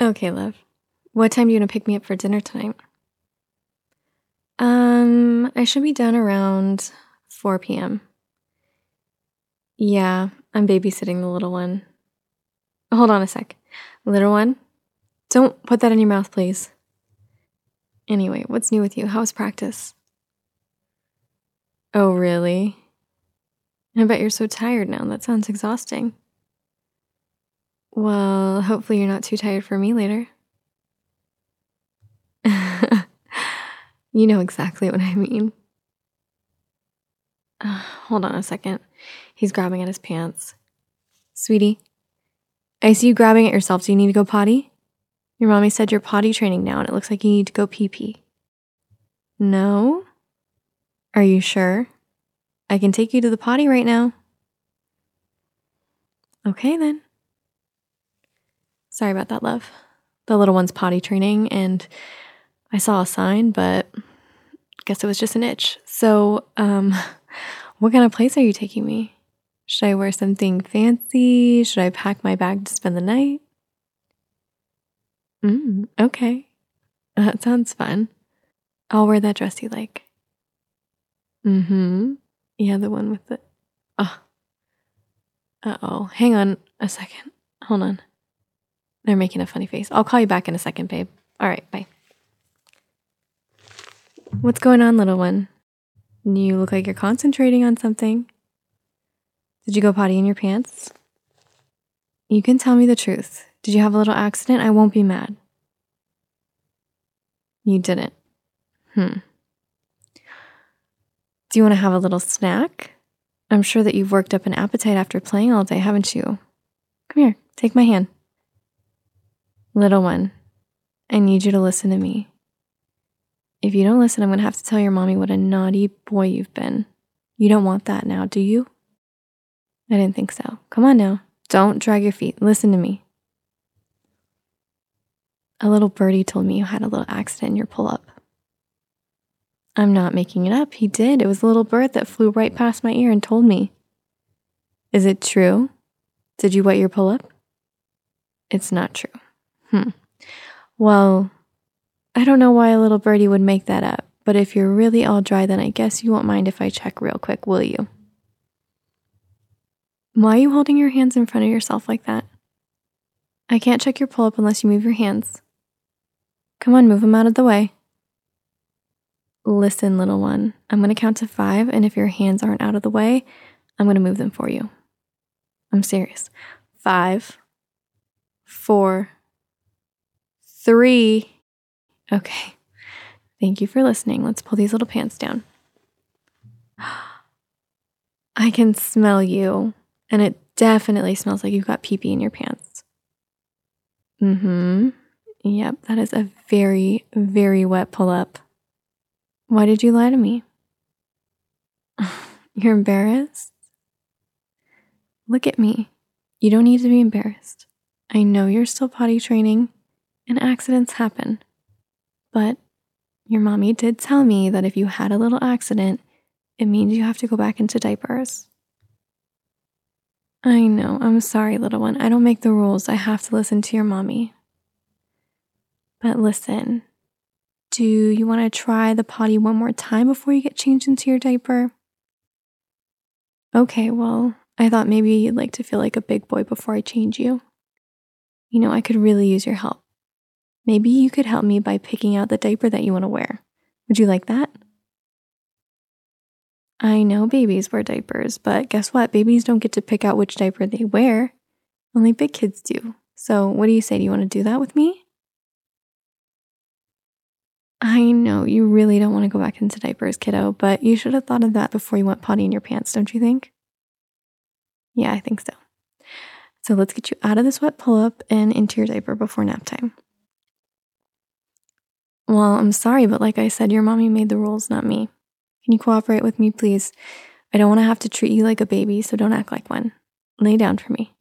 Okay, love. What time do you want to pick me up for dinner tonight? I should be done around 4 p.m. Yeah, I'm babysitting the little one. Hold on a sec. Little one, don't put that in your mouth, please. Anyway, what's new with you? How's practice? Oh, really? I bet you're so tired now. That sounds exhausting. Well, hopefully you're not too tired for me later. You know exactly what I mean. Hold on a second. He's grabbing at his pants. Sweetie, I see you grabbing at yourself. Do you need to go potty? Your mommy said you're potty training now and it looks like you need to go pee-pee. No? Are you sure? I can take you to the potty right now. Okay then. Sorry about that, love. The little one's potty training and I saw a sign, but guess it was just an itch. So, what kind of place are you taking me? Should I wear something fancy? Should I pack my bag to spend the night? Okay. That sounds fun. I'll wear that dress you like. Yeah, the one with the... Oh. Uh-oh. Hang on a second. Hold on. They're making a funny face. I'll call you back in a second, babe. All right, bye. What's going on, little one? You look like you're concentrating on something. Did you go potty in your pants? You can tell me the truth. Did you have a little accident? I won't be mad. You didn't. Do you want to have a little snack? I'm sure that you've worked up an appetite after playing all day, haven't you? Come here, take my hand. Little one, I need you to listen to me. If you don't listen, I'm going to have to tell your mommy what a naughty boy you've been. You don't want that now, do you? I didn't think so. Come on now. Don't drag your feet. Listen to me. A little birdie told me you had a little accident in your pull-up. I'm not making it up. He did. It was a little bird that flew right past my ear and told me. Is it true? Did you wet your pull-up? It's not true. Well, I don't know why a little birdie would make that up, but if you're really all dry, then I guess you won't mind if I check real quick, will you? Why are you holding your hands in front of yourself like that? I can't check your pull-up unless you move your hands. Come on, move them out of the way. Listen, little one, I'm going to count to 5, and if your hands aren't out of the way, I'm going to move them for you. I'm serious. 5, 4, 3. Okay. Thank you for listening. Let's pull these little pants down. I can smell you, and it definitely smells like you've got pee-pee in your pants. Yep, that is a very, very wet pull-up. Why did you lie to me? You're embarrassed? Look at me. You don't need to be embarrassed. I know you're still potty training, and accidents happen. But your mommy did tell me that if you had a little accident, it means you have to go back into diapers. I know. I'm sorry, little one. I don't make the rules. I have to listen to your mommy. But listen, do you want to try the potty one more time before you get changed into your diaper? Okay, well, I thought maybe you'd like to feel like a big boy before I change you. You know, I could really use your help. Maybe you could help me by picking out the diaper that you want to wear. Would you like that? I know babies wear diapers, but guess what? Babies don't get to pick out which diaper they wear. Only big kids do. So what do you say? Do you want to do that with me? I know you really don't want to go back into diapers, kiddo, but you should have thought of that before you went potty in your pants, don't you think? Yeah, I think so. So let's get you out of this wet pull-up and into your diaper before nap time. Well, I'm sorry, but like I said, your mommy made the rules, not me. Can you cooperate with me, please? I don't want to have to treat you like a baby, so don't act like one. Lay down for me.